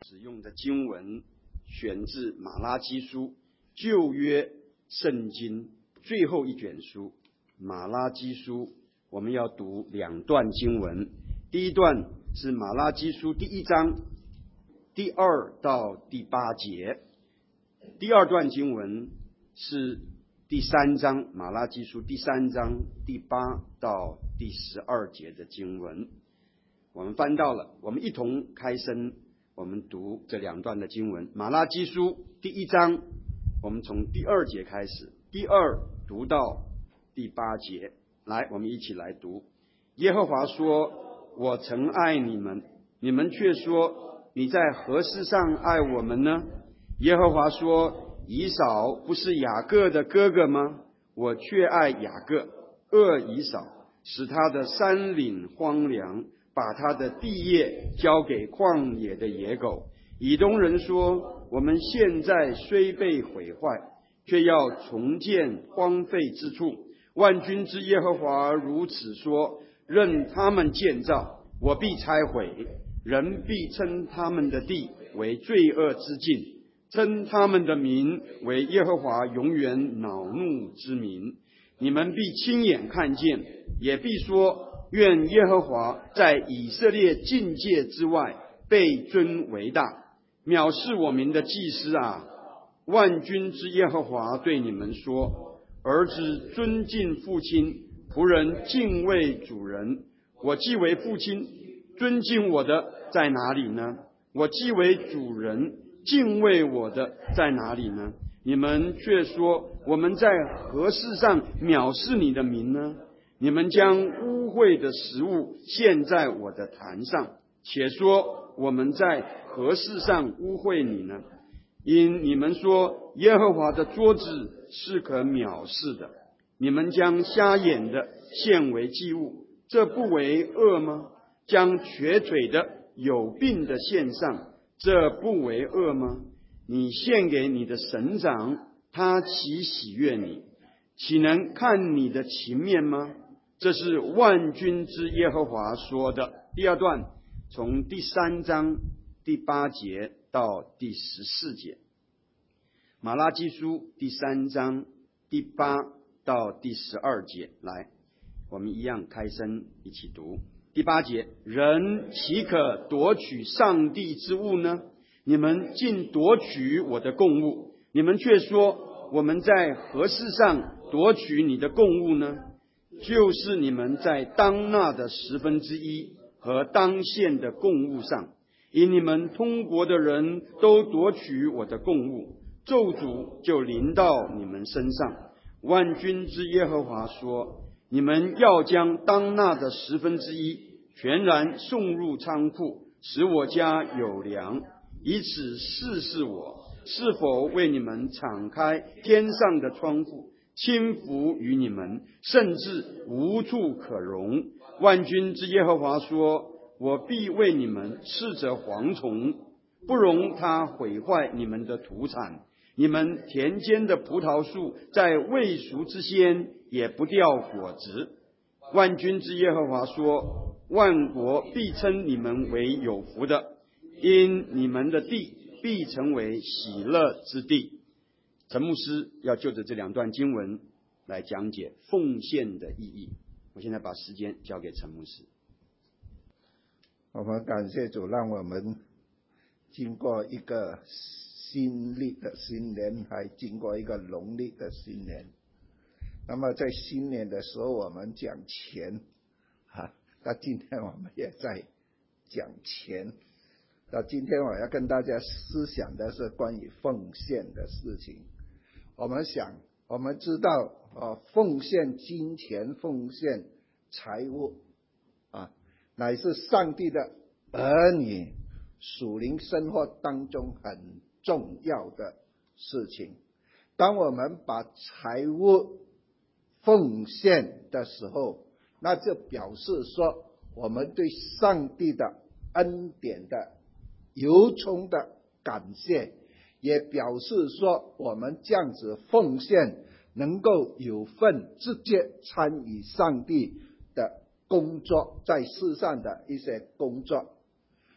使用的经文选自马拉基书，旧约圣经最后一卷书马拉基书。我们要读两段经文，第一段是马拉基书第1章第2到第8节，第二段经文是第3章马拉基书第3章第8到第12节的经文。我们翻到了，我们一同开声，我们读这两段的经文。马拉基书第1章，我们从第2节开始，第2读到第8节。来，我们一起来读。耶和华说：我曾爱你们，你们却说，你在何事上爱我们呢？耶和华说：以扫不是雅各的哥哥吗？我却爱雅各，恶以扫，使他的山岭荒凉，把他的地业交给旷野的野狗。以东人说：我们现在虽被毁坏，却要重建荒废之处。万军之耶和华如此说：任他们建造，我必拆毁，人必称他们的地为罪恶之境，称他们的名为耶和华永远恼怒之名。你们必亲眼看见，也必说：愿耶和华在以色列境界之外被尊为大。藐视我民的祭司啊，万军之耶和华对你们说：儿子尊敬父亲，仆人敬畏主人。我既为父亲，尊敬我的在哪里呢？我既为主人，敬畏我的在哪里呢？你们却说，我们在何事上藐视你的名呢？你们将污秽的食物献在我的坛上，且说我们在何事上污秽你呢？因你们说耶和华的桌子是可藐视的，你们将瞎眼的献为祭物，这不为恶吗？将瘸腿的有病的献上，这不为恶吗？你献给你的省长，他岂喜悦你？岂能看你的情面吗？这是万军之耶和华说的。第二段从第3章第8节到第14节。马拉基书第3章第8到第12节。来，我们一样开声一起读。第8节，人岂可夺取上帝之物呢？你们竟夺取我的供物。你们却说，我们在何事上夺取你的供物呢？就是你们在当纳的1/10和当献的供物上，因你们通国的人都夺取我的供物，咒诅就临到你们身上。万军之耶和华说：你们要将当纳的1/10全然送入仓库，使我家有粮，以此试试我是否为你们敞开天上的窗户，倾福于你们，甚至无处可容。万军之耶和华说：我必为你们斥责蝗虫，不容它毁坏你们的土产。你们田间的葡萄树在未熟之先也不掉果子。万军之耶和华说：万国必称你们为有福的，因你们的地必成为喜乐之地。陈牧师要就着这两段经文来讲解奉献的意义。我现在把时间交给陈牧师。 我们感谢主，让我们经过一个新历的新年，还经过一个农历的新年。那么在新年的时候我们讲钱那今天我们也在讲钱。那今天我要跟大家思想的是关于奉献的事情。我们知道奉献金钱，奉献财物乃是上帝的儿女属灵生活当中很重要的事情。当我们把财物奉献的时候，那就表示说我们对上帝的恩典的由衷的感谢，也表示说我们这样子奉献能够有份直接参与上帝的工作，在世上的一些工作。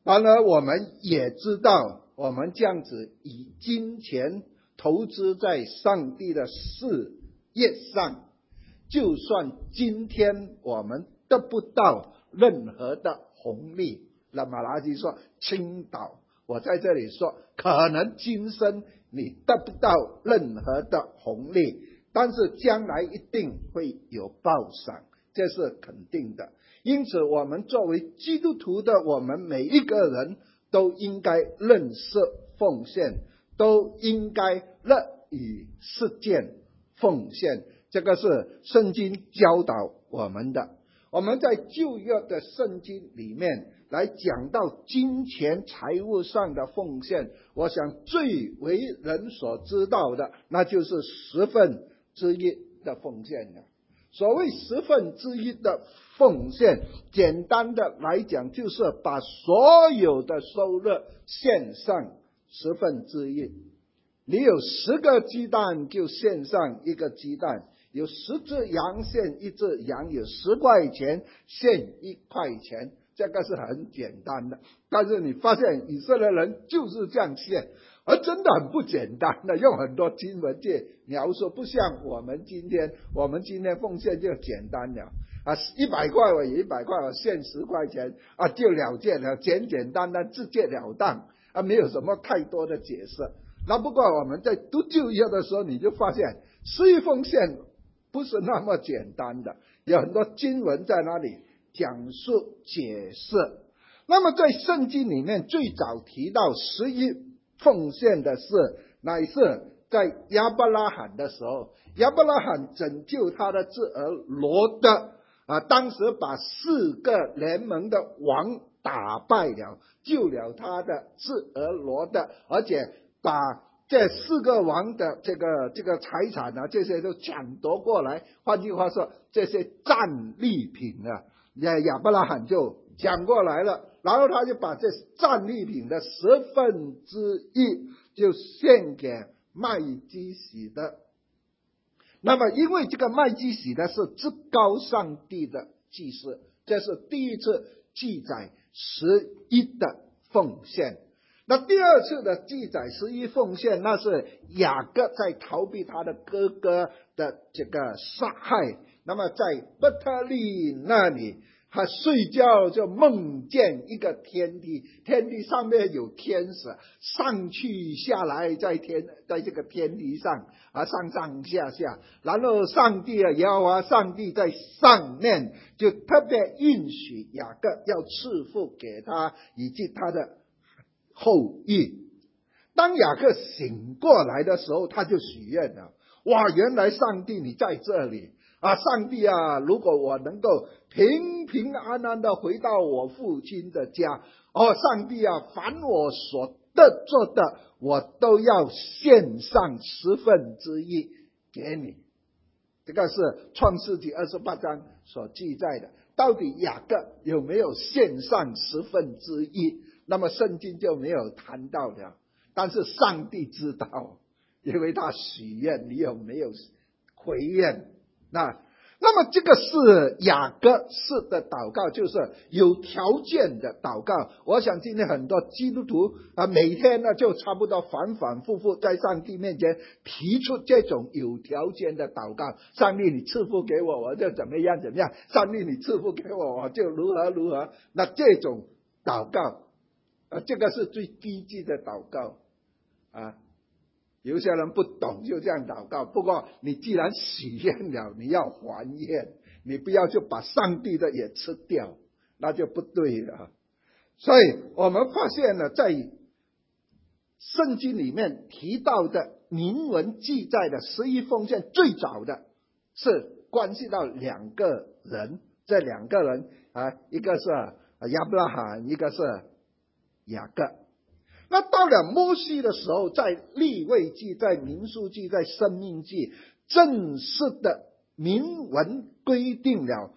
然而我们也知道，我们这样子以金钱投资在上帝的事业上，就算今天我们得不到任何的红利，那马拉基说倾倒，我在这里说，可能今生你得不到任何的红利，但是将来一定会有报赏，这是肯定的。因此我们作为基督徒的我们每一个人都应该认识奉献，都应该乐于实践奉献，这个是圣经教导我们的。我们在旧约的圣经里面来讲到金钱财务上的奉献，我想最为人所知道的，那就是1/10的奉献了。所谓1/10的奉献，简单的来讲，就是把所有的收入献上1/10。你有10个鸡蛋，就献上1个鸡蛋；有10只羊，献1只羊；有10块钱，献1块钱。这个是很简单的，但是你发现以色列人就是这样献，而真的很不简单的，用很多经文去描述，不像我们今天奉献就简单了啊，100块我有100块，我献10块钱啊，就了结了，简简单单，直截了当啊，没有什么太多的解释。那不过我们在读旧约的时候，你就发现施予奉献不是那么简单的，有很多经文在那里讲述解释。那么在圣经里面最早提到施予奉献的事，乃是在亚伯拉罕的时候，亚伯拉罕拯救他的侄儿罗德当时把4个联盟的王打败了，救了他的侄儿罗德，而且把这4个王的这个财产这些都抢夺过来。换句话说，这些战利品亚伯拉罕就抢过来了，然后他就把这战利品的1/10就献给麦基洗德。那么因为这个麦基洗德是至高上帝的祭司，这是第一次记载11的奉献。那第二次的记载11奉献，那是雅各在逃避他的哥哥的这个杀害。那么在伯特利那里，他睡觉就梦见一个天梯，天梯上面有天使上去下来，在这个天梯上上上下下，然后上帝耶和华上帝在上面就特别允许雅各要赐福给他以及他的后裔。当雅各醒过来的时候，他就许愿了，哇，原来上帝你在这里上帝如果我能够平平安安的回到我父亲的家，上帝凡我所得做的，我都要献上1/10给你。这个是创世纪28章所记载的。到底雅各有没有献上1/10？那么圣经就没有谈到了，但是上帝知道，因为他许愿，你有没有回愿？那么这个是雅各式的祷告，就是有条件的祷告。我想今天很多基督徒每天就差不多反反复复在上帝面前提出这种有条件的祷告，上帝你赐福给我，我就怎么样怎么样，上帝你赐福给我，我就如何如何。那这种祷告这个是最低级的祷告有些人不懂就这样祷告，不过你既然许愿了，你要还愿，你不要就把上帝的也吃掉，那就不对了。所以我们发现了，在圣经里面提到的明文记载的11奉献，最早的是关系到2个人，这2个人一个是亚伯拉罕，一个是雅各。那到了摩西的时候，在利未记、在民数记、在申命记，正式的明文规定了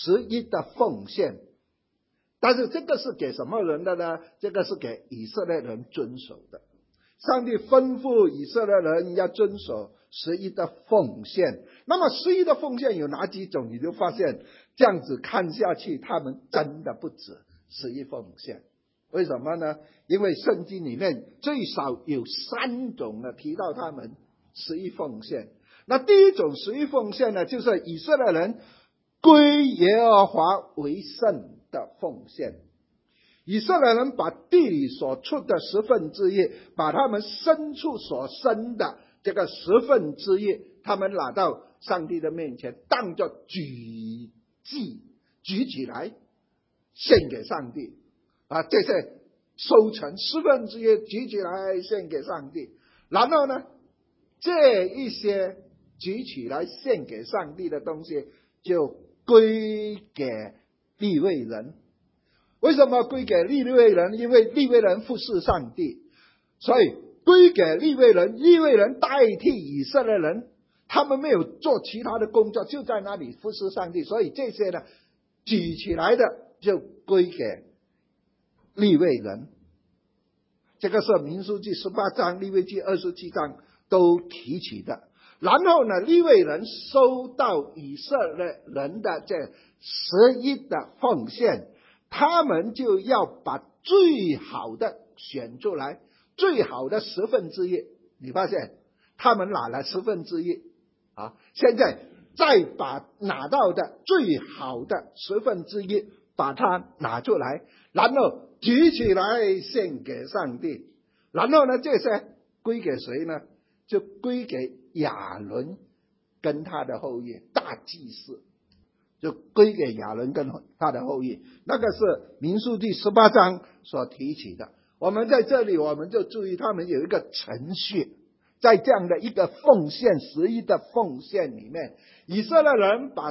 11的奉献。但是这个是给什么人的呢？这个是给以色列人遵守的。上帝吩咐以色列人要遵守11的奉献。那么11的奉献有哪几种？你就发现这样子看下去，他们真的不止11奉献。 为什么呢？因为圣经里面最少有3种呢提到他们十一奉献。那第一种十一奉献呢，就是以色列人归耶和华为圣的奉献。以色列人把地里所出的1/10，把他们牲畜所生的这个1/10，他们拿到上帝的面前，当作举祭举起来献给上帝这些收成1/10举起来献给上帝。然后呢，这一些举起来献给上帝的东西就归给利未人。为什么归给利未人？因为利未人服侍上帝，所以归给利未人。利未人代替以色列人，他们没有做其他的工作，就在那里服侍上帝，所以这些呢举起来的就归给利未人。这个是民数记18章、利未记27章都提起的。然后呢，利未人收到以色列人的这11的奉献，他们就要把最好的选出来，最好的1/10。你发现他们拿了1/10现在再把拿到的最好的1/10把它拿出来，然后举起来献给上帝。然后呢，这些归给谁呢？就归给亚伦跟他的后裔，大祭司就归给亚伦跟他的后裔。那个是民数记18章所提起的。我们在这里我们就注意，他们有一个程序，在这样的一个奉献11的奉献里面，以色列人把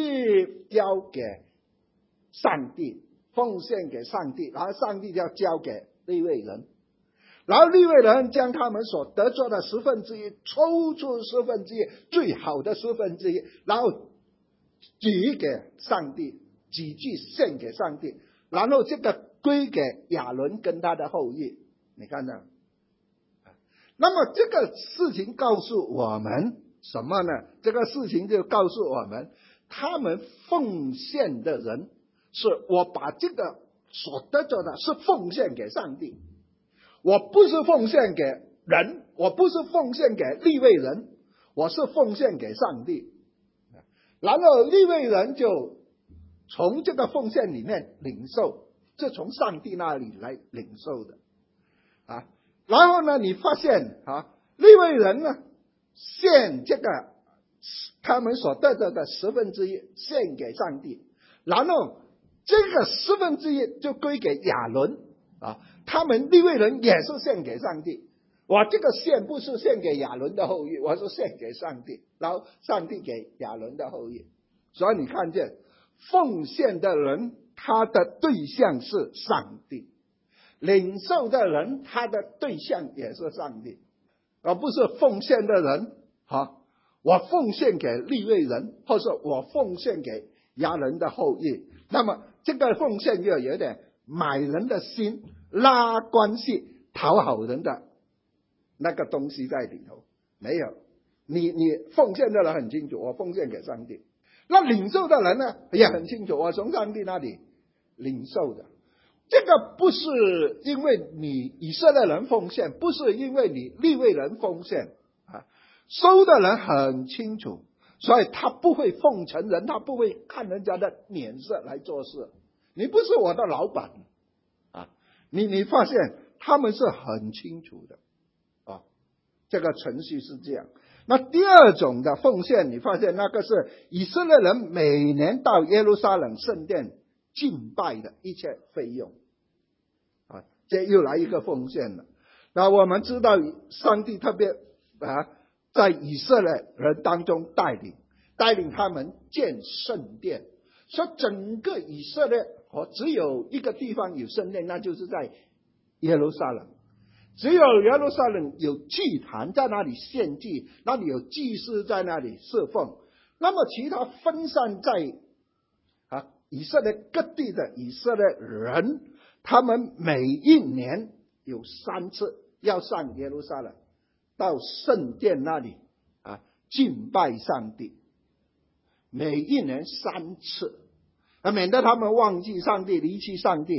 11交给上帝，奉献给上帝，然后上帝就要交给利未人，然后利未人将他们所得着的1/10抽出1/10，最好的1/10，然后举给上帝，几句献给上帝，然后这个归给亚伦跟他的后裔。你看到？那么这个事情告诉我们什么呢？这个事情就告诉我们，他们奉献的人是我把这个所得着的是奉献给上帝，我不是奉献给人，我不是奉献给利未人，我是奉献给上帝。然后利未人就从这个奉献里面领受，是从上帝那里来领受的然后呢，你发现利未人呢献这个他们所得到的1/10献给上帝，然后这个1/10就归给亚伦他们利未人也是献给上帝。我这个献不是献给亚伦的后裔，我是献给上帝，然后上帝给亚伦的后裔。所以你看见奉献的人，他的对象是上帝，领受的人他的对象也是上帝，而不是奉献的人我奉献给利未人，或者我奉献给亚伦的后裔。那么这个奉献就有点买人的心，拉关系，讨好人的那个东西在里头。没有，你奉献的人很清楚，我奉献给上帝。那领受的人呢也很清楚，我从上帝那里领受的。这个不是因为你以色列人奉献，不是因为你利未人奉献收的人很清楚，所以他不会奉承人，他不会看人家的脸色来做事。你不是我的老板你发现他们是很清楚的这个程序是这样。那第二种的奉献，你发现那个是以色列人每年到耶路撒冷圣殿敬拜的一切费用这又来一个奉献了。那我们知道上帝特别在以色列人当中带领他们建圣殿，所以整个以色列只有一个地方有圣殿，那就是在耶路撒冷。只有耶路撒冷有祭坛，在那里献祭，那里有祭司在那里侍奉。那么其他分散在以色列各地的以色列人，他们每一年有3次要上耶路撒冷，到圣殿那里敬拜上帝，每一年3次免得他们忘记上帝，离弃上帝，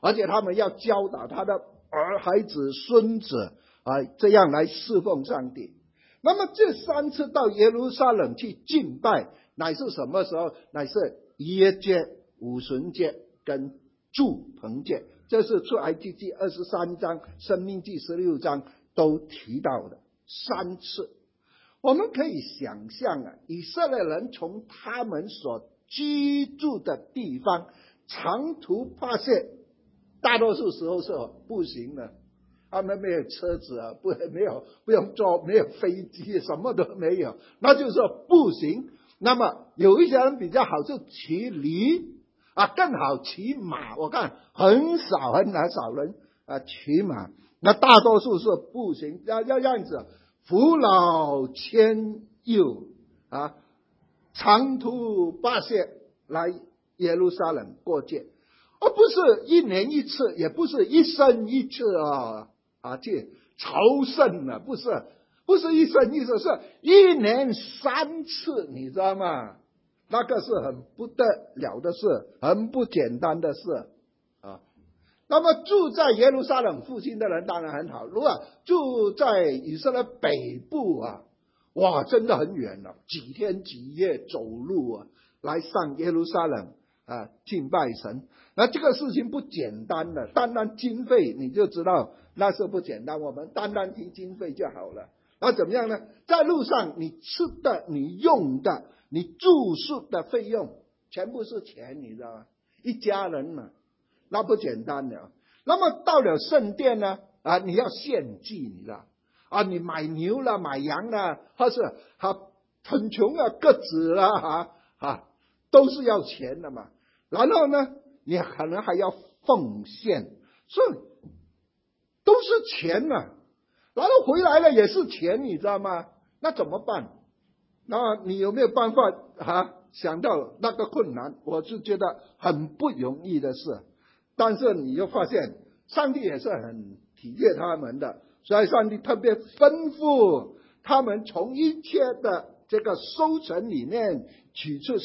而且他们要教导他的孩子、孙子这样来侍奉上帝。那么这3次到耶路撒冷去敬拜，乃是什么时候？乃是逾越节、五旬节跟住棚节，这是出埃及记23章、申命记16章都提到的3次。我们可以想象以色列人从他们所居住的地方长途跋涉，大多数时候是步行的，他们没有车子不用坐，没有飞机，什么都没有，那就是步行。那么有一些人比较好是骑驴更好骑马，我看很少人骑马，那大多数是步行，要这样子扶老牵幼长途跋涉来耶路撒冷过节，而不是1年1次，也不是一生一次去朝圣了，不是一生一次，是1年3次，你知道吗？那个是很不得了的事，很不简单的事那么住在耶路撒冷附近的人当然很好，如果住在以色列北部哇，真的很远了，几天几夜走路来上耶路撒冷敬拜神。那这个事情不简单的，单单经费你就知道那是不简单，我们单单提经费就好了。那怎么样呢？在路上你吃的、你用的、你住宿的费用全部是钱，你知道吗？一家人嘛，那不简单的。那么到了圣殿呢你要献祭，你知道你买牛了、买羊了，或是很穷鸽子了都是要钱的嘛。然后呢，你可能还要奉献，所以都是钱然后回来了也是钱，你知道吗？那怎么办？那你有没有办法想到那个困难？我是觉得很不容易的事。但是你又发现上帝也是很体贴他们的，所以上帝特别吩咐他们从一切的这个收成里面取出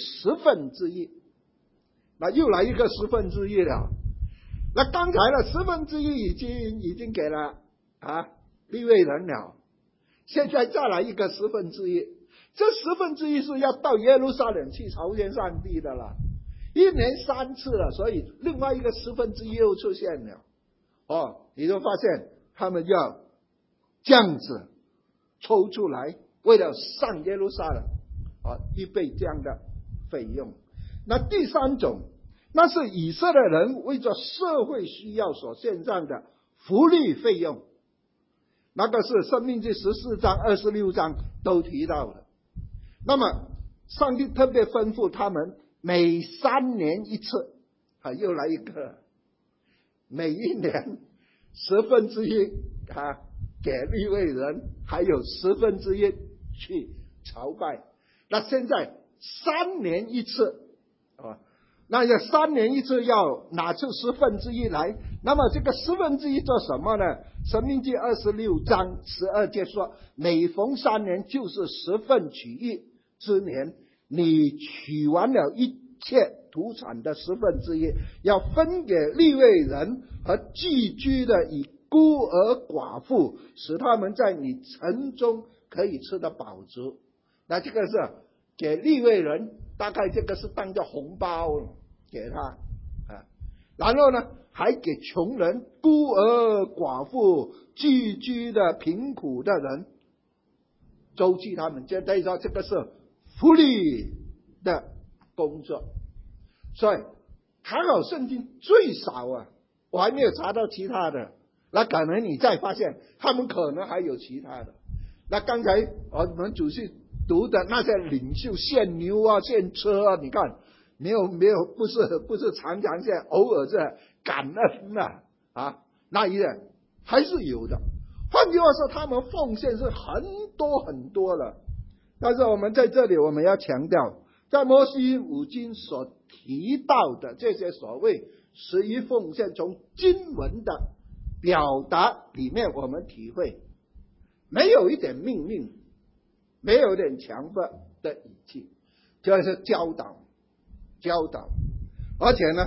1/10。那又来一个1/10了。那刚才的1/10已经给了利未人了，现在再来一个1/10，这1/10是要到耶路撒冷去朝见上帝的了，1年3次了，所以另外一个1/10又出现了你就发现他们要这样子抽出来，为了上耶路撒冷预备这样的费用。那第3种，那是以色列人为着社会需要所献上的福利费用，那个是申命记14章、26章都提到的。那么上帝特别吩咐他们每3年1次又来一个，每1年1/10给利未人，还有1/10去朝拜。那现在3年1次那要3年1次要拿出1/10来，那么这个1/10做什么呢？申命记26章12节说，每逢3年就是10分取一之年，你取完了一切土产的1/10，要分给利未人和寄居的以孤儿寡妇，使他们在你城中可以吃得饱足。那这个是给利未人，大概这个是当作红包给他然后呢还给穷人、孤儿寡妇、寄居的贫苦的人周济他们，就等于说这个是福利的工作。所以查考圣经最少我还没有查到其他的，那可能你再发现他们可能还有其他的。那刚才我们主席读的那些领袖献牛献车你看没有不是常常这样，偶尔这感恩那一类还是有的。换句话说，他们奉献是很多很多了。但是我们在这里我们要强调，在摩西五经所提到的这些所谓11奉献，从经文的表达里面我们体会，没有一点命令，没有一点强迫的语气，就是教导。而且呢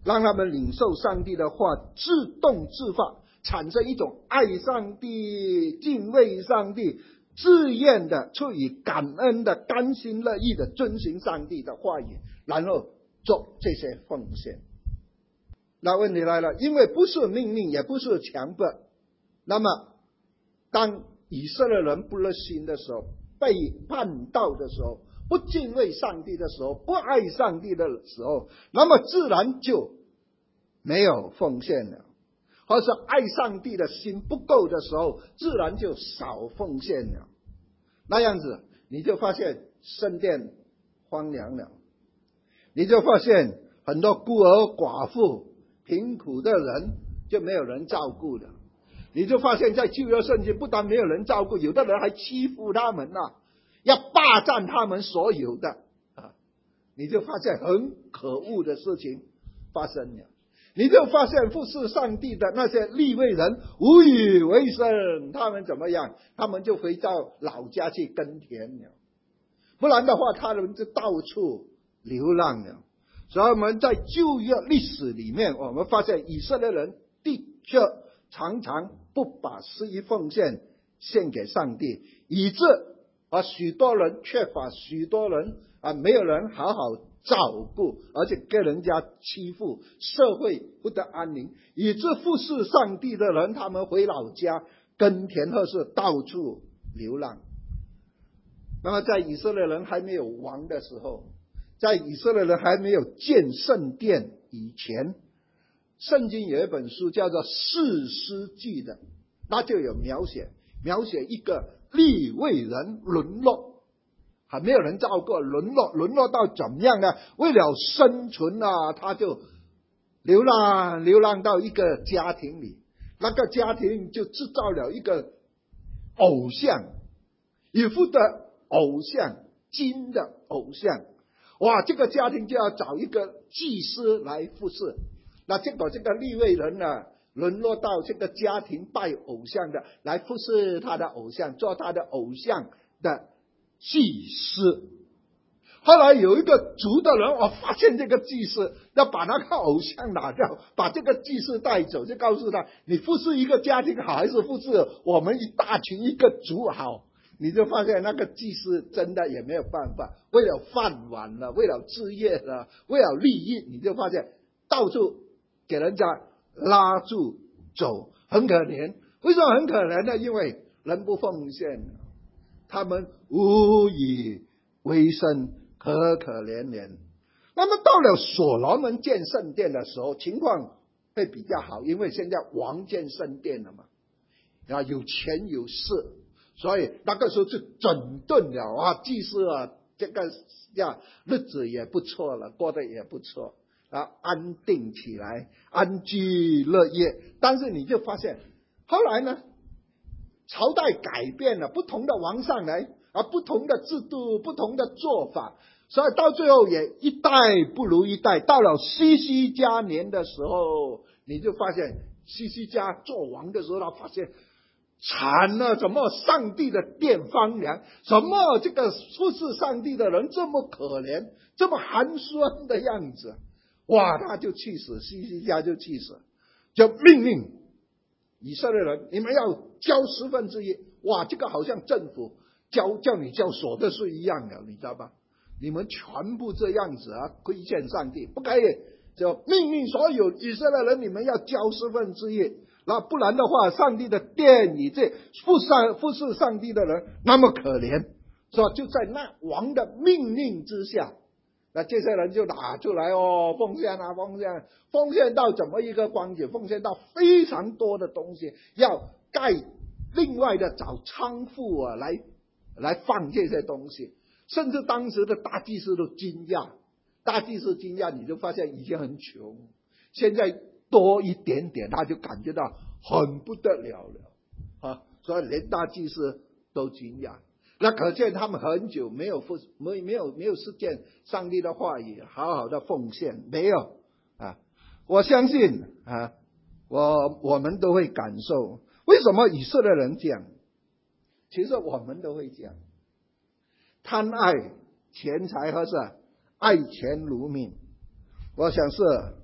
让他们领受上帝的话，自动自发产生一种爱上帝、敬畏上帝、自愿的出于感恩的、甘心乐意的遵循上帝的话语，然后做这些奉献。那问题来了，因为不是命令，也不是强迫，那么当以色列人不热心的时候，背叛道的时候，不敬畏上帝的时候，不爱上帝的时候，那么自然就没有奉献了。或是爱上帝的心不够的时候，自然就少奉献了。那样子你就发现圣殿荒凉了，你就发现很多孤儿寡妇贫苦的人就没有人照顾了，你就发现在旧约圣经不但没有人照顾，有的人还欺负他们要霸占他们所有的你就发现很可恶的事情发生了。你就发现服侍上帝的那些利未人无以为生，他们怎么样？他们就回到老家去耕田了，不然的话他们就到处流浪了。所以我们在旧约历史里面，我们发现以色列人的确常常不把十一奉献献给上帝，以致许多人缺乏，许多人没有人好好照顾，而且给人家欺负，社会不得安宁，以致服侍上帝的人他们回老家耕田或是到处流浪。那么在以色列人还没有王的时候，在以色列人还没有建圣殿以前，圣经有一本书叫做士师记的，那就有描写一个利未人沦落，还没有人照顾，沦落到怎么样呢？为了生存他就流浪到一个家庭里，那个家庭就制造了一个偶像，一副的偶像，金的偶像。哇，这个家庭就要找一个祭司来服侍。那结果这个利未人沦落到这个家庭拜偶像的，来服侍他的偶像，做他的偶像的祭司。后来有一个族的人发现这个祭司，要把那个偶像拿掉，把这个祭司带走，就告诉他，你服侍一个家庭好，还是服侍我们一大群一个族好？你就发现那个祭司真的也没有办法，为了饭碗了，为了置业了，为了利益，你就发现到处给人家拉住走，很可怜。为什么很可怜呢？因为人不奉献，他们无以为生，可怜怜。那么到了所罗门建圣殿的时候，情况会比较好，因为现在王建圣殿了嘛，有钱有势，所以那个时候就整顿了祭司这个日子也不错了，过得也不错安定起来，安居乐业。但是你就发现后来呢，朝代改变了，不同的王上来不同的制度，不同的做法，所以到最后也一代不如一代。到了西西家年的时候，你就发现西西家做王的时候，他发现惨了，怎么上帝的殿荒凉，怎么这个服侍上帝的人这么可怜，这么寒酸的样子。哇，他就气死，西西家就气死，就命令以色列人，你们要交1/10。哇，这个好像政府叫你交所得税一样的，你知道吧？你们全部这样子亏欠上帝，不可以，就命令所有以色列人，你们要交1/10。那不然的话，上帝的殿里这服侍上帝的人那么可怜，是吧？就在那王的命令之下，那这些人就拿出来奉献到怎么一个光景？奉献到非常多的东西，要盖另外的找仓库来放这些东西。甚至当时的大祭司都惊讶，你就发现以前很穷，现在多一点点，他就感觉到很不得了所以连大祭司都惊讶。那可见他们很久没有实践上帝的话语，好好的奉献，没有我相信我们都会感受，为什么以色列人这样？其实我们都会这样，贪爱钱财或是爱钱如命。我想是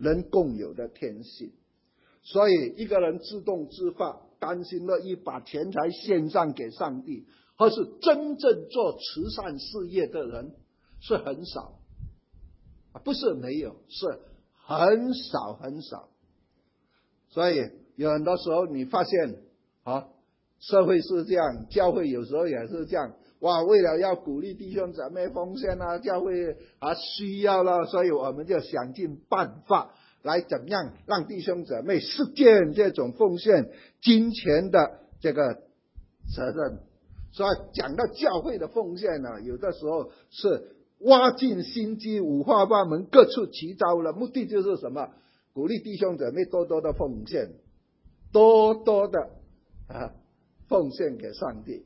人共有的天性。所以一个人自动自发、甘心乐意把钱财献上给上帝，或是真正做慈善事业的人是很少，不是没有，是很少很少。所以有很多时候你发现社会是这样，教会有时候也是这样。哇，为了要鼓励弟兄姊妹奉献教会需要了，所以我们就想尽办法来怎样让弟兄姊妹实践这种奉献金钱的这个责任。所以讲到教会的奉献有的时候是挖尽心机，五花八门，各出奇招了。目的就是什么？鼓励弟兄姊妹多多的奉献，多多的奉献给上帝。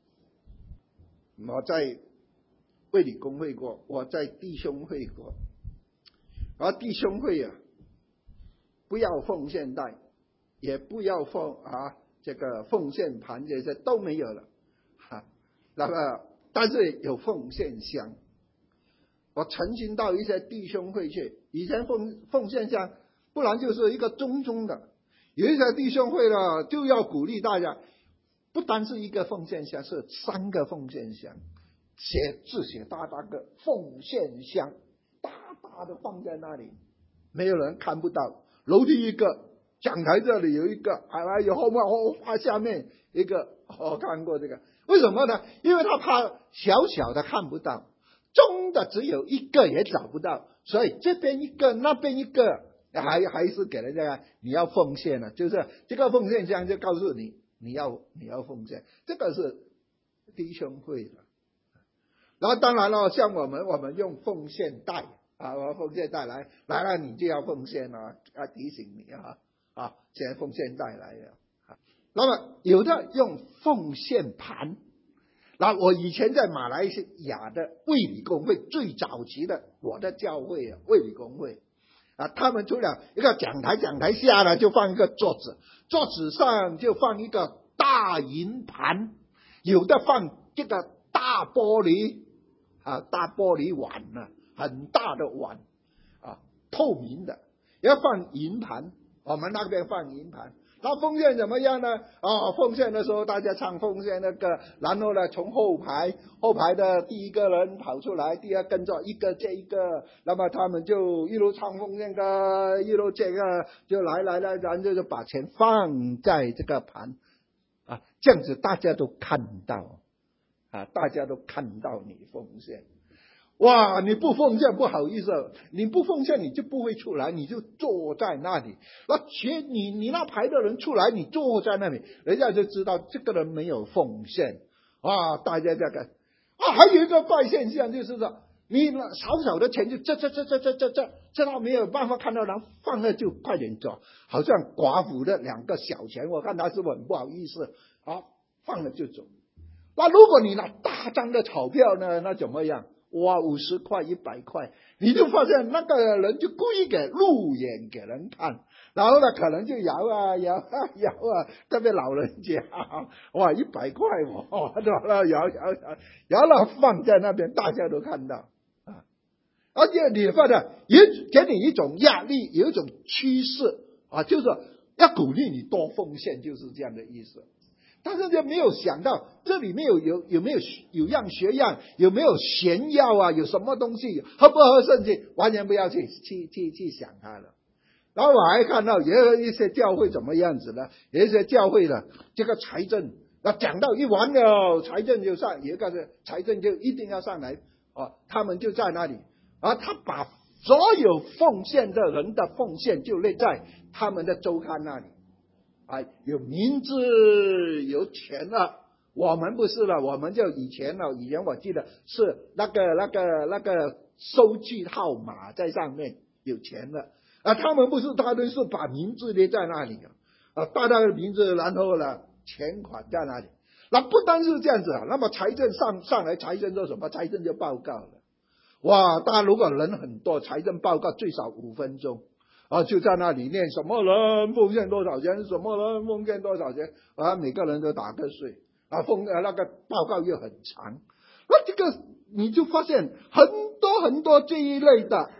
我在卫理公会过，我在弟兄会过，而弟兄会不要奉献袋，也不要这个奉献盘，这些都没有了那么但是有奉献箱。我曾经到一些弟兄会去，以前奉献箱不然就是一个中中的，有一些弟兄会就要鼓励大家，不单是一个奉献箱，是3个奉献箱，字写大大的奉献箱，大大的放在那里，没有人看不到。楼梯一个，讲台这里有一个，有后面下面一个，我看过这个。为什么呢？因为他怕小小的看不到，中的只有一个也找不到，所以这边一个那边一个，还是给人家你要奉献了，就是这个奉献箱就告诉你你要奉献，这个是弟兄会的。然后当然了，像我们用奉献袋奉献袋来了，你就要奉献提醒你现在奉献袋来了。那么有的用奉献盘。那我以前在马来西亚的卫理公会最早期的我的教会卫理公会他们除了一个讲台下呢就放一个桌子，桌子上就放一个大银盘，有的放这个大玻璃碗很大的碗透明的，要放银盘，我们那边放银盘。那奉献怎么样呢？奉献的时候大家唱奉献那个，然后呢从后排的第一个人跑出来，第二跟着一个接一个，那么他们就一路唱奉献歌，一路这个就来，然后就把钱放在这个盘这样子大家都看到大家都看到你奉献。哇，你不奉献不好意思，你不奉献你就不会出来，你就坐在那里。你那排的人出来，你坐在那里，人家就知道这个人没有奉献大家这个还有一个怪现象，就是说你少的钱就这他没有办法看到人，放了就快点走，好像寡妇的2个小钱，我看他是不是很不好意思放了就走。那如果你拿大张的钞票呢，那怎么样？哇，50块100块，你就发现那个人就故意给路演给人看，然后呢可能就摇特别老人家哇100块摇了放在那边，大家都看到而且你发现也给你一种压力，有一种趋势就是要鼓励你多奉献，就是这样的意思。但是就没有想到这里面有没有样学样，有没有炫耀有什么东西合不合圣经，完全不要去想它了。然后我还看到也有一些教会怎么样子呢？有一些教会的这个财政讲到一完了，财政就上，有一个财政就一定要上来他们就在那里他把所有奉献的人的奉献就列在他们的周刊那里有名字有钱了。我们不是了，我们就以前我记得是那个收据号码在上面有钱了他们不是，他们是把名字列在那里大的名字，然后呢钱款在那里。那不单是这样子那么财政上来，财政做什么？财政就报告了。哇，大家如果人很多，财政报告最少5分钟就在那里念什么人奉献多少钱，什么人奉献多少钱每个人都打个税那个报告又很长。那这个你就发现很多这一类的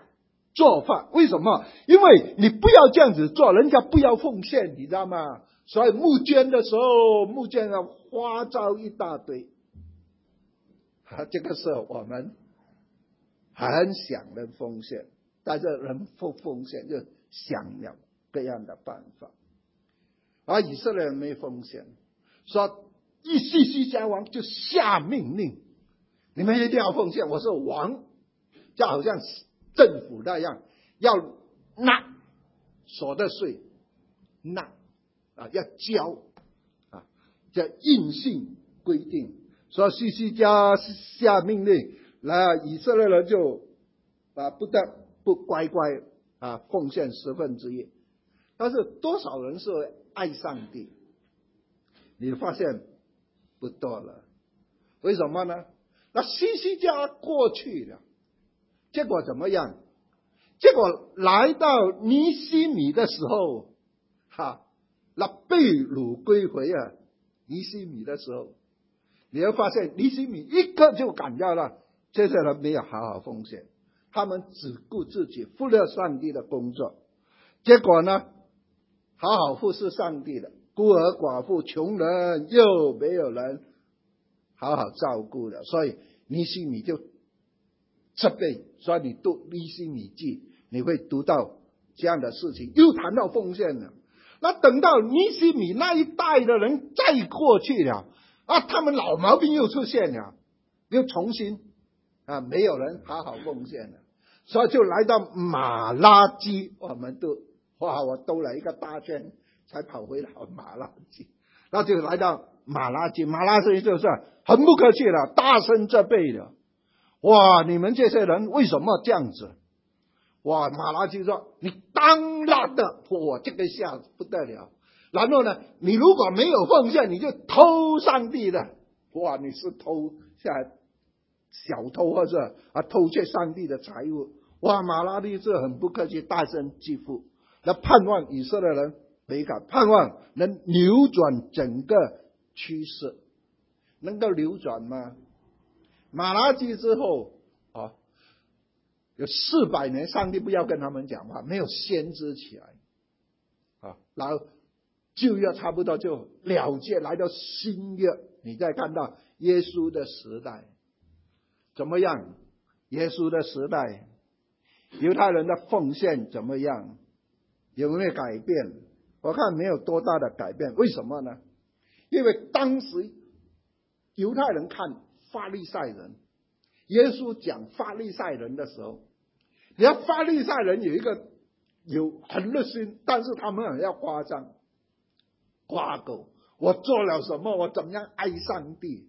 做法。为什么？因为你不要这样子做，人家不要奉献，你知道吗？所以募捐的时候，募捐要花招一大堆。这个时候我们很想人奉献，但是人不奉献就想了各样的办法。而以色列人没奉献，说西西家王就下命令，你们一定要奉献，我是王，就好像政府那样，要纳所得税，纳要交叫硬性规定。所以西西家下命令，那以色列人就不得不乖乖奉献1/10。但是多少人是爱上帝？你发现不多了。为什么呢？那西西家过去了，结果怎么样？结果来到尼希米的时候，那被掳归回尼希米的时候，你会发现尼希米一个就感到了这些人没有好好奉献，他们只顾自己，忽略上帝的工作。结果呢，好好服侍上帝的孤儿寡妇穷人又没有人好好照顾的，所以尼希米就责备。所以你读尼希米记，你会读到这样的事情，又谈到奉献了。那等到尼希米那一代的人再过去了他们老毛病又出现了，又重新没有人好好奉献了，所以就来到马拉基。我兜了一个大圈才跑回到马拉基，那就来到马拉基。马拉基就是很不客气了，大声责备了。哇，你们这些人为什么这样子？哇，马拉基说，你当然的，这个下不得了。然后呢，你如果没有奉献，你就偷上帝的。哇，你是偷小偷或者偷窃上帝的财物。哇，马拉基是很不客气，大声疾呼。那盼望以色列人悔改，盼望能扭转整个趋势。能够扭转吗？马拉基之后有400年，上帝不要跟他们讲话，没有先知起来然后旧约差不多就了结，来到新约，你再看到耶稣的时代怎么样？耶稣的时代，犹太人的奉献怎么样？有没有改变？我看没有多大的改变。为什么呢？因为当时犹太人看法利赛人，耶稣讲法利赛人的时候，你看法利赛人有很热心，但是他们很要夸张夸口，我做了什么，我怎么样爱上帝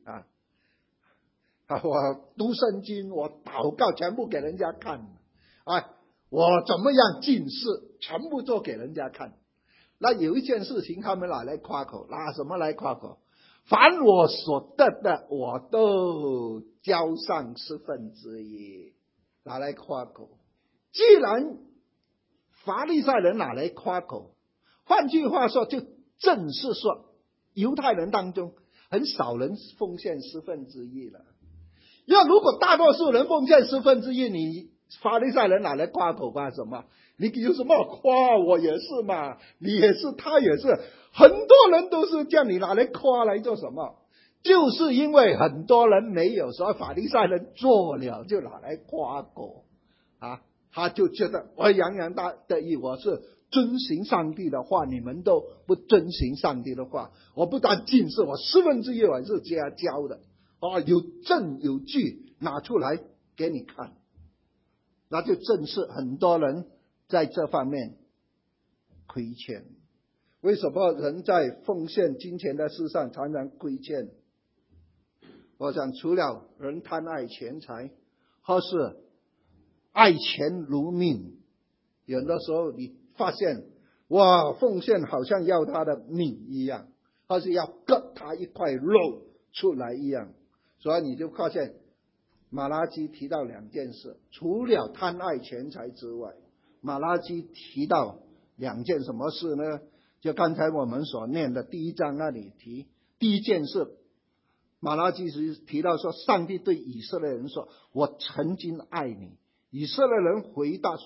我读圣经，我祷告，全部给人家看我怎么样尽事，全部做给人家看。那有一件事情他们拿来夸口，拿什么来夸口？凡我所得的，我都交上1/10，拿来夸口。既然法利赛人拿来夸口，换句话说，就正是说犹太人当中很少人奉献1/10了。因为如果大多数人奉献1/10，你法利赛人拿来夸口干什么？你有什么夸？我也是嘛，你也是，他也是，很多人都是这样，你拿来夸来做什么？就是因为很多人没有，所以法利赛人做了就拿来夸口他就觉得我洋洋得意，我是遵行上帝的话，你们都不遵行上帝的话，我不但尽事，我1/10我是这样交的有证有据拿出来给你看。那就正是很多人在这方面亏欠。为什么人在奉献金钱的事上常常亏欠？我想除了人贪爱钱财，或是爱钱如命，有的时候你发现哇，奉献好像要他的命一样，或是要割他一块肉出来一样。所以你就发现马拉基提到2件事，除了贪爱钱财之外，马拉基提到2件什么事呢？就刚才我们所念的第1章那里提，第一件事，马拉基提到说，上帝对以色列人说，我曾经爱你。以色列人回答说，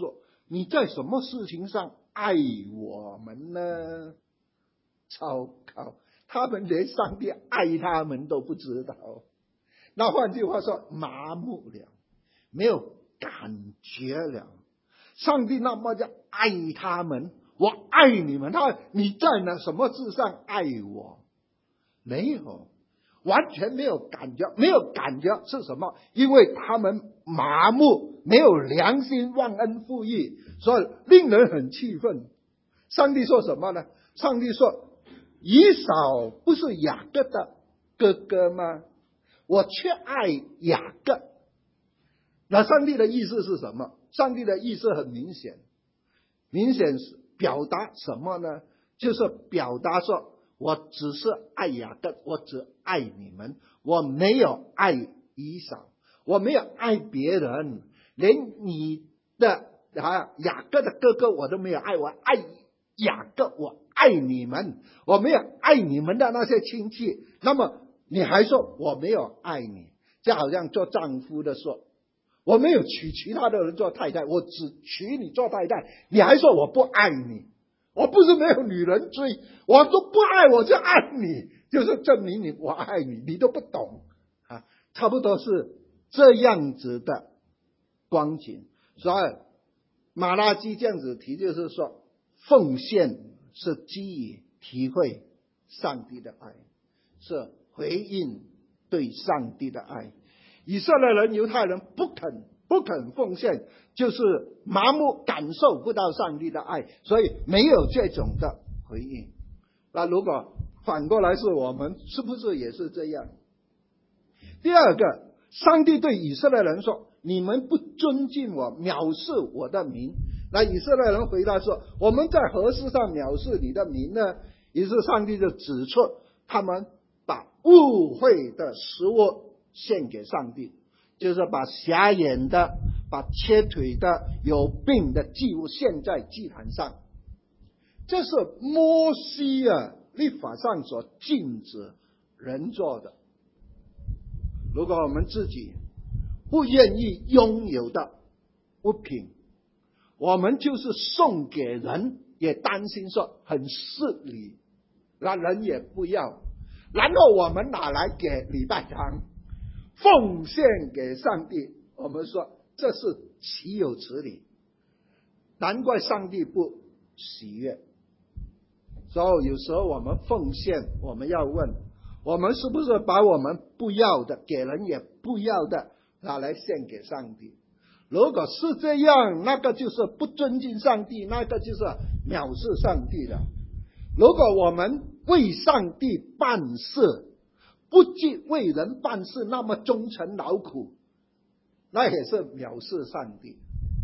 你在什么事情上爱我们呢？糟糕，他们连上帝爱他们都不知道。那换句话说，麻木了，没有感觉了。上帝那么的爱他们，我爱你们，你在那什么事上爱我？没有，完全没有感觉。没有感觉是什么？因为他们麻木，没有良心，忘恩负义，所以令人很气愤。上帝说什么呢？上帝说，以扫不是雅各的哥哥吗？我却爱雅各。那上帝的意思是什么？上帝的意思很明显是表达什么呢？就是表达说，我只是爱雅各，我只爱你们，我没有爱以扫，我没有爱别人，连你的雅各的哥哥我都没有爱，我爱雅各，我爱你们，我没有爱你们的那些亲戚。那么你还说我没有爱你，就好像做丈夫的说，我没有娶其他的人做太太，我只娶你做太太，你还说我不爱你。我不是没有女人追，我都不爱，我就爱你，就是证明我爱你，你都不懂啊，差不多是这样子的光景。所以马拉基这样子提，就是说奉献是基于体会上帝的爱，是回应对上帝的爱。以色列人、犹太人不肯奉献，就是麻木，感受不到上帝的爱，所以没有这种的回应。那如果反过来是我们，是不是也是这样？第二个，上帝对以色列人说，你们不尊敬我，藐视我的名。那以色列人回答说，我们在何事上藐视你的名呢？于是上帝就指出他们把污秽的食物献给上帝，就是把瞎眼的、把切腿的、有病的祭物献在祭坛上。这是摩西律法上所禁止人做的。如果我们自己不愿意拥有的物品，我们就是送给人，也担心说很失礼，那人也不要，然后我们拿来给礼拜堂奉献给上帝，我们说这是岂有此理，难怪上帝不喜悦。所以有时候我们奉献，我们要问，我们是不是把我们不要的，给人也不要的拿来献给上帝？如果是这样，那个就是不尊敬上帝，那个就是藐视上帝的。如果我们为上帝办事，不计为人办事那么忠诚劳苦，那也是藐视上帝。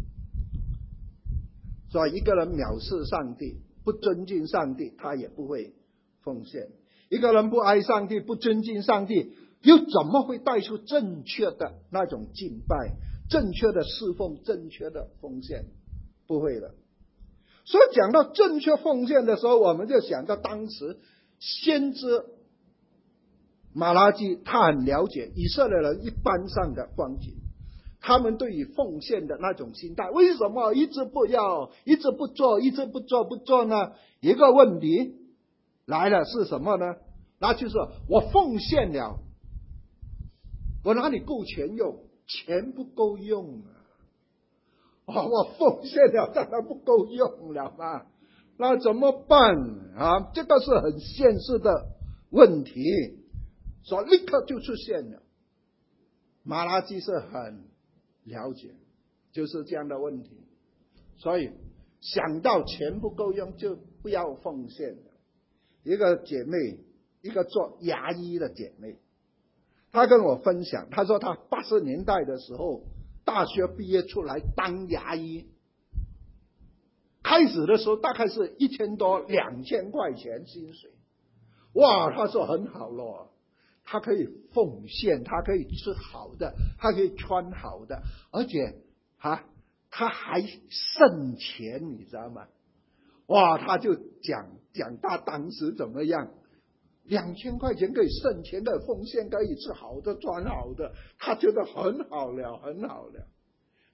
所以一个人藐视上帝，不尊敬上帝，他也不会奉献。一个人不爱上帝，不尊敬上帝，又怎么会带出正确的那种敬拜，正确的侍奉，正确的奉献？不会的。所以讲到正确奉献的时候，我们就想到当时先知马拉基，他很了解以色列人一般上的光景，他们对于奉献的那种心态，为什么一直不要，一直不做呢？一个问题来了是什么呢？那就是我奉献了，我哪里够钱用？钱不够用啊！我奉献了，当然不够用了嘛。那怎么办啊？这个是很现实的问题，所以立刻就出现了。马拉基是很了解，就是这样的问题，所以想到钱不够用，就不要奉献了。一个姐妹，一个做牙医的姐妹，她跟我分享，她说她80年代的时候，大学毕业出来当牙医，开始的时候大概是1000多2000块钱薪水，哇，她说很好咯，她可以奉献，她可以吃好的，她可以穿好的，而且她还剩钱，你知道吗？哇，她就讲她当时怎么样，2000块钱可以剩钱，可以奉献，可以吃好的穿好的，她觉得很好了，很好了。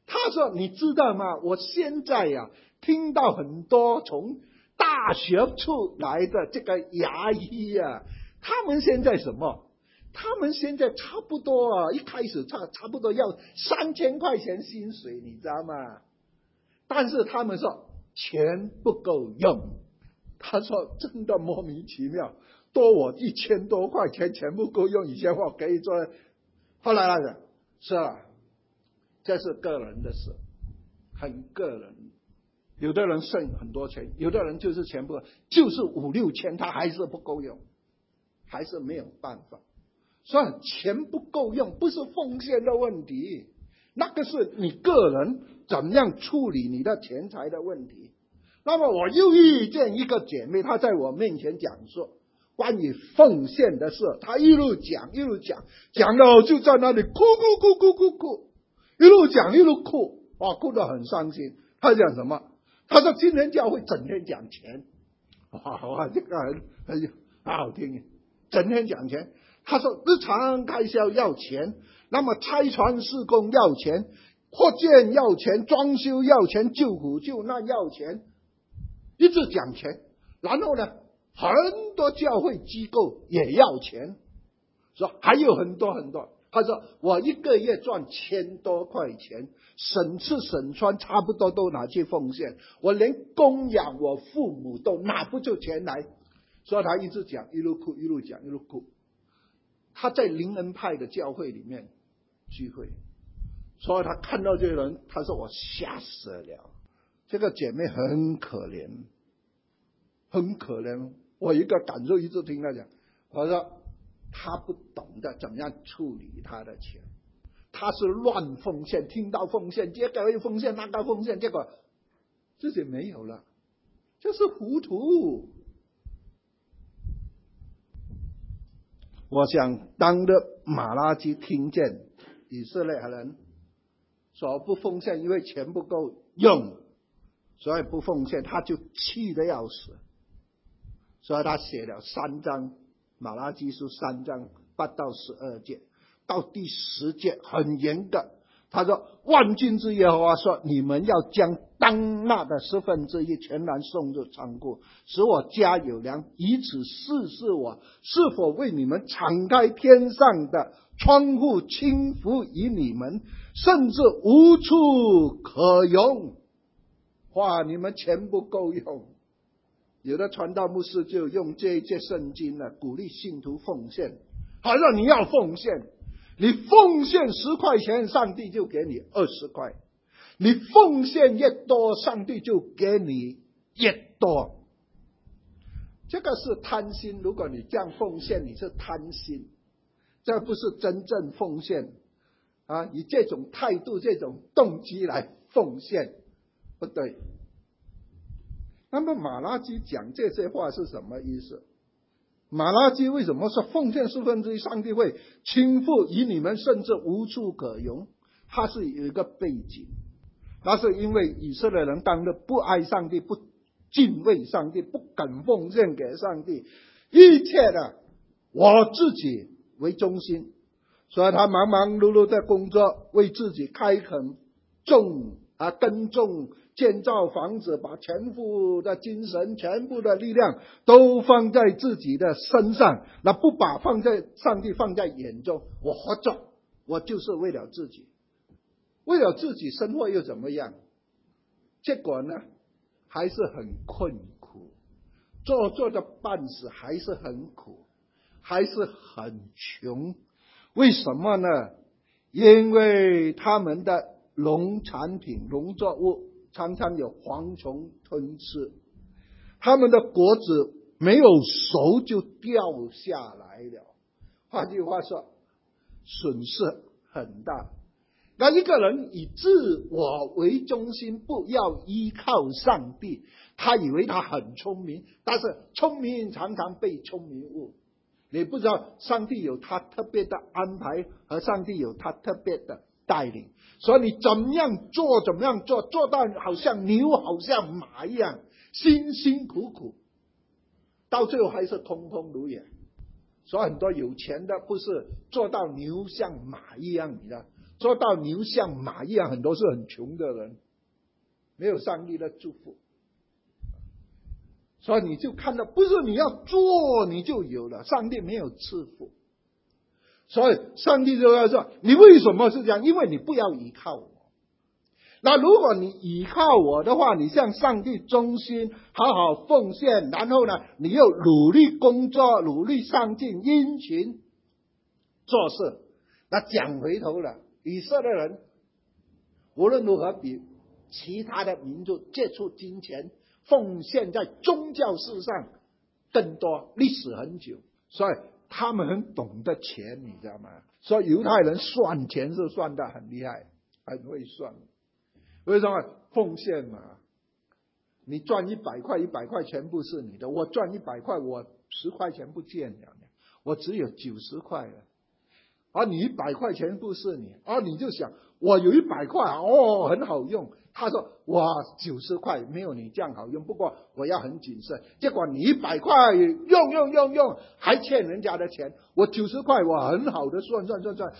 他说你知道吗？我现在呀，听到很多从大学出来的这个牙医啊，他们现在什么？他们现在差不多啊，一开始差不多要3000块钱薪水，你知道吗？但是他们说钱不够用，他说真的莫名其妙，多我1000多块钱，钱不够用。以前我可以做，后来来的是啊，这是个人的事，很个人。有的人剩很多钱，有的人就是钱不够，就是5、6千，他还是不够用，还是没有办法。所以钱不够用不是奉献的问题，那个是你个人怎样处理你的钱财的问题。那么我又遇见一个姐妹，她在我面前讲说关于奉献的事，她一路讲，讲到就在那里哭，一路讲一路哭，哭得很伤心。她讲什么？她说今天教会整天讲钱，这个很好听，整天讲钱。他说日常开销要钱，那么拆船施工要钱，扩建要钱，装修要钱，救苦救难要钱，一直讲钱。然后呢，很多教会机构也要钱，说还有很多。他说我一个月赚1000多块钱，省吃省穿差不多都拿去奉献，我连供养我父母都拿不出钱来。所以他一直讲，一路哭，一路讲，一路哭。他在灵恩派的教会里面聚会，所以他看到这个人，他说我吓死了。这个姐妹很可怜，很可怜。我一个感受一直听他讲，我说他不懂得怎么样处理他的钱，他是乱奉献，听到奉献，这个奉献那个奉献，结果自己没有了，就是糊涂。我想当着马拉基听见以色列人说不奉献，因为钱不够用，所以不奉献，他就气得要死。所以他写了3章，马拉基书3章8到12节，到第10节很严格。他说万军之耶和华说，你们要将当纳的1/10全然送入仓库，使我家有粮，以此试试我是否为你们敞开天上的窗户，倾福于你们，甚至无处可容。哇，你们钱不够用。有的传道牧师就用这一节圣经呢，鼓励信徒奉献。好像你要奉献，你奉献10块钱，上帝就给你20块；你奉献越多，上帝就给你越多。这个是贪心，如果你这样奉献，你是贪心，这不是真正奉献啊！以这种态度、这种动机来奉献，不对。那么马拉基讲这些话是什么意思？马拉基为什么说奉献1/4，上帝会倾覆于你们，甚至无处可容？它是有一个背景，那是因为以色列人当时不爱上帝，不敬畏上帝，不敢奉献给上帝，一切的我自己为中心，所以他忙忙碌碌的工作，为自己开垦耕种，建造房子，把全部的精神、全部的力量都放在自己的身上，那不把上帝放在眼中。我活着，我就是为了自己，为了自己生活又怎么样？结果呢，还是很困苦，做的半死，还是很苦，还是很穷。为什么呢？因为他们的农产品、农作物常常有蝗虫吞吃，他们的果子没有熟就掉下来了。换句话说，损失很大。那一个人以自我为中心，不要依靠上帝，他以为他很聪明，但是聪明常常被聪明误。你不知道上帝有他特别的安排，和上帝有他特别的带领，所以你怎么样做，做到好像牛好像马一样，辛辛苦苦，到最后还是空空如也。所以很多有钱的不是做到牛像马一样，你知道， 说到牛像马一样，很多是很穷的人，没有上帝的祝福。所以你就看到，不是你要做你就有了，上帝没有赐福。所以上帝就要说，你为什么是这样？因为你不要依靠我。那如果你依靠我的话，你向上帝忠心，好好奉献，然后呢，你又努力工作，努力上进，殷勤做事。那讲回头了，以色列人无论如何比其他的民族接触金钱奉献在宗教事上更多，历史很久，所以他们很懂得钱，你知道吗？所以犹太人算钱是算得很厉害，很会算。为什么？奉献嘛，你赚100块，100块全部是你的。我赚100块，我10块钱不见了，我只有90块了。而你100块全部是你，而你就想我有100块，很好用。他说我90块没有你这样好用，不过我要很谨慎。结果你100块用，还欠人家的钱。我90块我很好的算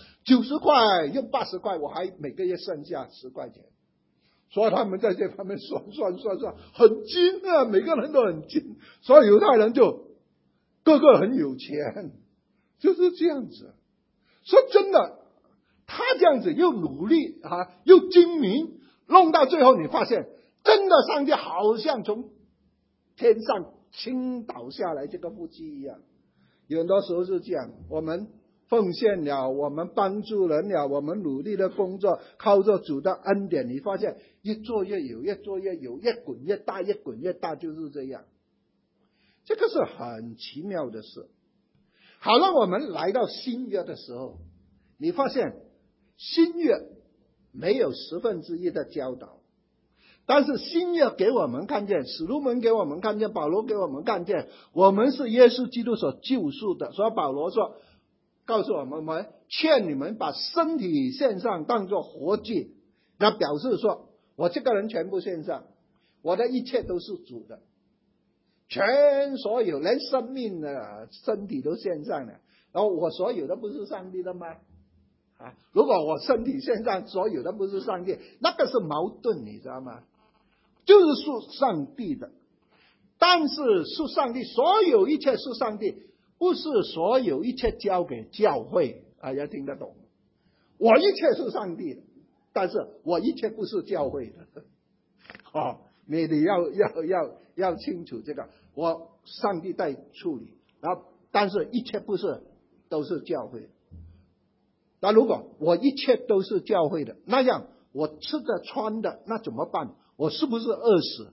，90块用80块，我还每个月剩下10块钱。所以他们在这方面算，很精啊，每个人都很精。所以犹太人就个个很有钱，就是这样子。说真的，他这样子又努力又精明，弄到最后你发现，真的上帝好像从天上倾倒下来这个福气一样。有很多时候是这样，我们奉献了，我们帮助人了，我们努力的工作，靠着主的恩典，你发现越做越有，越做越有，越滚越大，越滚越大，就是这样。这个是很奇妙的事。好了，我们来到新约的时候，你发现新约没有1/10的教导，但是新约给我们看见，使徒们给我们看见，保罗给我们看见，我们是耶稣基督所救赎的。所以保罗说，告诉我们劝你们把身体献上，当作活祭。那表示说，我这个人全部献上，我的一切都是主的，全所有，连生命的身体都献上了。然后我所有的不是上帝的吗？如果我身体献上，所有的不是上帝，那个是矛盾，你知道吗？就是属上帝的，但是属上帝，所有一切属上帝，不是所有一切交给教会。要听得懂，我一切是上帝的，但是我一切不是教会的。你要清楚这个，我上帝在处理，然后但是一切不是都是教会的。那如果我一切都是教会的，那样我吃的穿的那怎么办？我是不是饿死？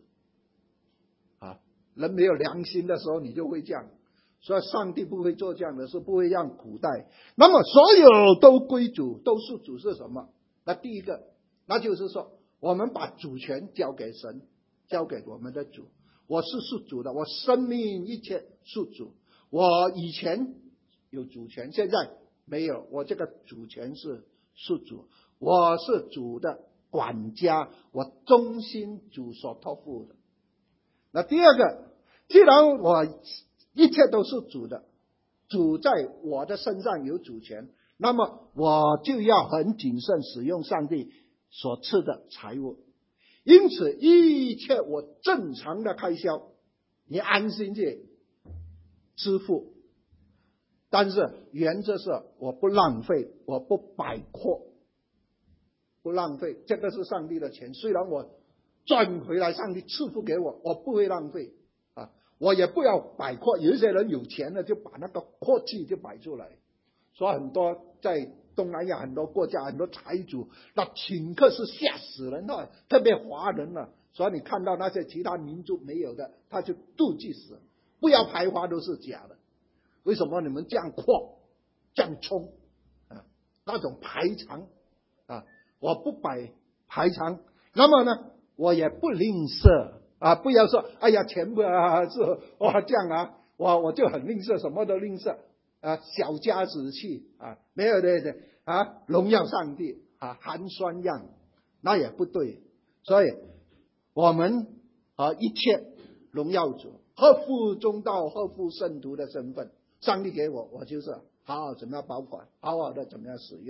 人没有良心的时候，你就会这样。所以上帝不会做这样的事，不会让苦待。那么所有都归主，都是主是什么？那第一个，那就是说，我们把主权交给神，交给我们的主。我是属主的，我生命一切属主。我以前有主权，现在没有，我这个主权是属主，我是主的管家，我忠心主所托付的。那第二个，既然我一切都是主的，主在我的身上有主权，那么我就要很谨慎使用上帝所赐的财物。因此一切我正常的开销，你安心去支付，但是原则是我不浪费，我不摆阔，不浪费。这个是上帝的钱，虽然我赚回来上帝赐福给我，我不会浪费我也不要摆阔。有一些人有钱了就把那个阔气就摆出来，所以很多在东南亚很多国家很多财主，那请客是吓死人了，特别华人了。所以你看到那些其他民族没有的，他就妒忌死。不要排华都是假的。为什么你们这样阔这样冲那种排场我不摆排场，那么呢我也不吝啬不要说哎呀钱不是这样我就很吝啬，什么都吝啬小家子气没有对荣耀上帝寒酸样，那也不对。所以我们一切荣耀主，合乎中道，合乎圣徒的身份，上帝给我就是好好怎么样保管，好好的怎么样使用。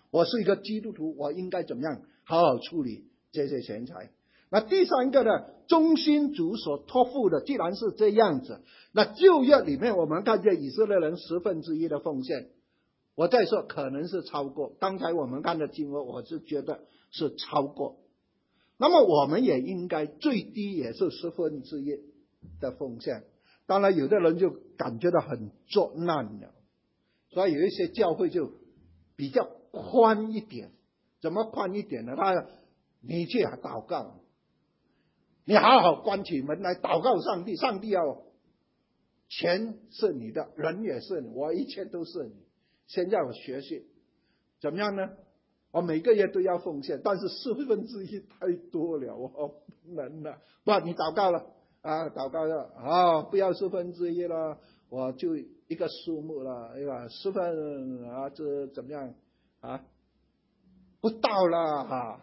我是一个基督徒，我应该怎么样好好处理这些钱财。那第三个呢，中心主所托付的既然是这样子，那旧约里面我们看见以色列人1/10的奉献，我再说可能是超过，刚才我们看的金额我是觉得是超过，那么我们也应该最低也是1/10的奉献。当然有的人就感觉到很作难了，所以有一些教会就比较宽一点。怎么宽一点呢？你去祷告，你好好关起门来祷告上帝，上帝要钱是你的，人也是你，我一切都是你。先让我学习怎么样呢？我每个月都要奉献，但是1/4太多了，我不能了。不，你祷告了祷告了不要1/4了，我就一个数目了，10分这怎么样不到了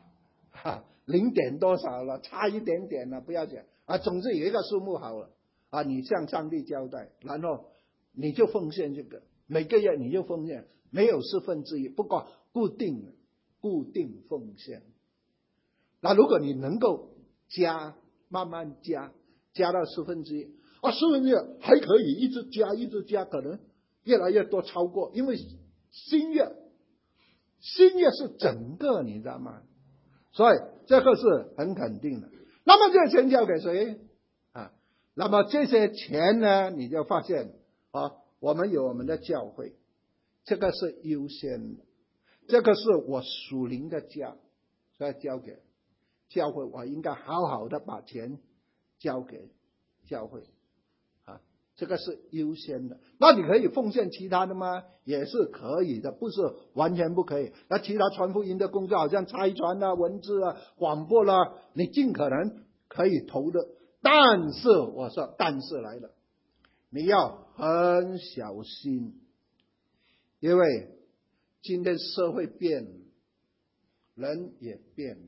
0点多少了，差一点点了，不要讲总之有一个数目好了你向上帝交代，然后你就奉献这个，每个月你就奉献，没有1/4，不过固定奉献。那如果你能够慢慢加到1/10，1/10还可以一直加，可能越来越多超过，因为新月是整个，你知道吗？所以这个是很肯定的。那么这些钱交给谁那么这些钱呢，你就发现我们有我们的教会，这个是优先的，这个是我属灵的家，所以交给教会，我应该好好的把钱交给教会这个是优先的。那你可以奉献其他的吗？也是可以的，不是完全不可以。那其他传福音的工作，好像差传文字广播你尽可能可以投的。但是我说，但是来了，你要很小心，因为今天社会变，人也变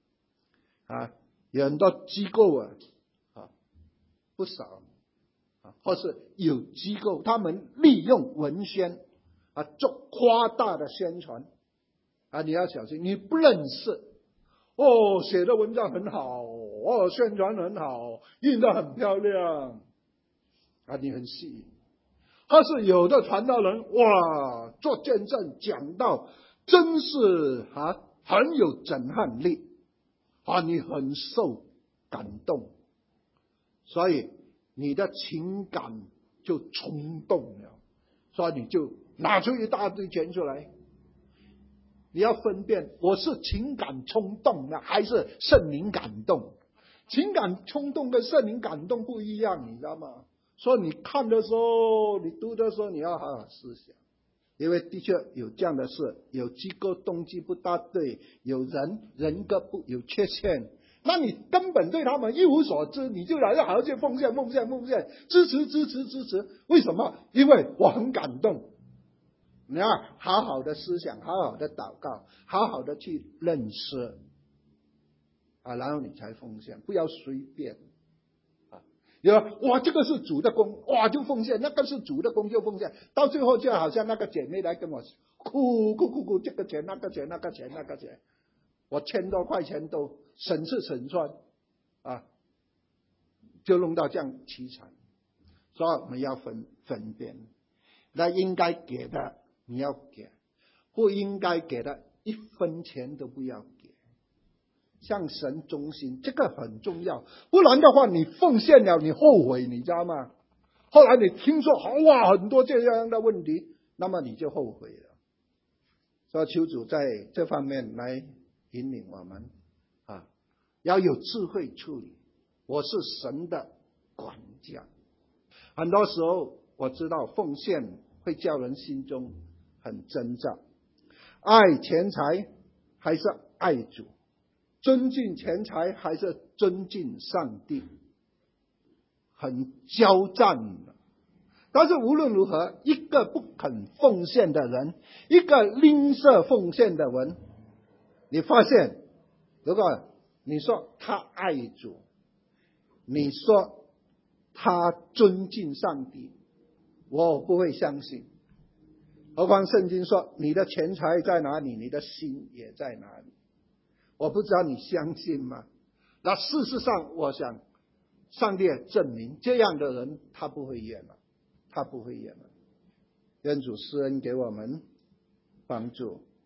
有很多机构不少或是有机构，他们利用文宣做夸大的宣传你要小心，你不认识写的文章很好宣传很好，印得很漂亮你很吸引。或是有的传道人做见证讲道真是很有震撼力你很受感动，所以你的情感就冲动了，所以你就拿出一大堆钱出来。你要分辨，我是情感冲动呢，还是圣灵感动？情感冲动跟圣灵感动不一样，你知道吗？所以你看的时候，你读的时候，你要好好思想，因为的确有这样的事，有机构动机不大对，有人格有缺陷，那你根本对他们一无所知，你就要好好去奉献，支持。为什么？因为我很感动。你要好好的思想，好好的祷告，好好的去认识然后你才奉献，不要随便这个是主的功就奉献，那个是主的功就奉献，到最后就好像那个姐妹来跟我哭，这个钱那个钱，我1000多块钱都省穿就弄到这样凄惨。所以我们要分辨，那应该给的你要给，不应该给的1分钱都不要给，向神忠心，这个很重要。不然的话，你奉献了，你后悔，你知道吗？后来你听说很多这样的问题，那么你就后悔了。所以求主在这方面来引领我们要有智慧处理。我是神的管家，很多时候我知道奉献会叫人心中很挣扎，爱钱财还是爱主，尊敬钱财还是尊敬上帝，很交战的。但是无论如何，一个不肯奉献的人，一个吝啬奉献的人，你发现如果你说他爱主，你说他尊敬上帝，我不会相信何况圣经说你的钱财在哪里，你的心也在哪里。我不知道你相信吗？那事实上我想上帝也证明这样的人他不会远了，他不会远了。愿主施恩给我们帮助。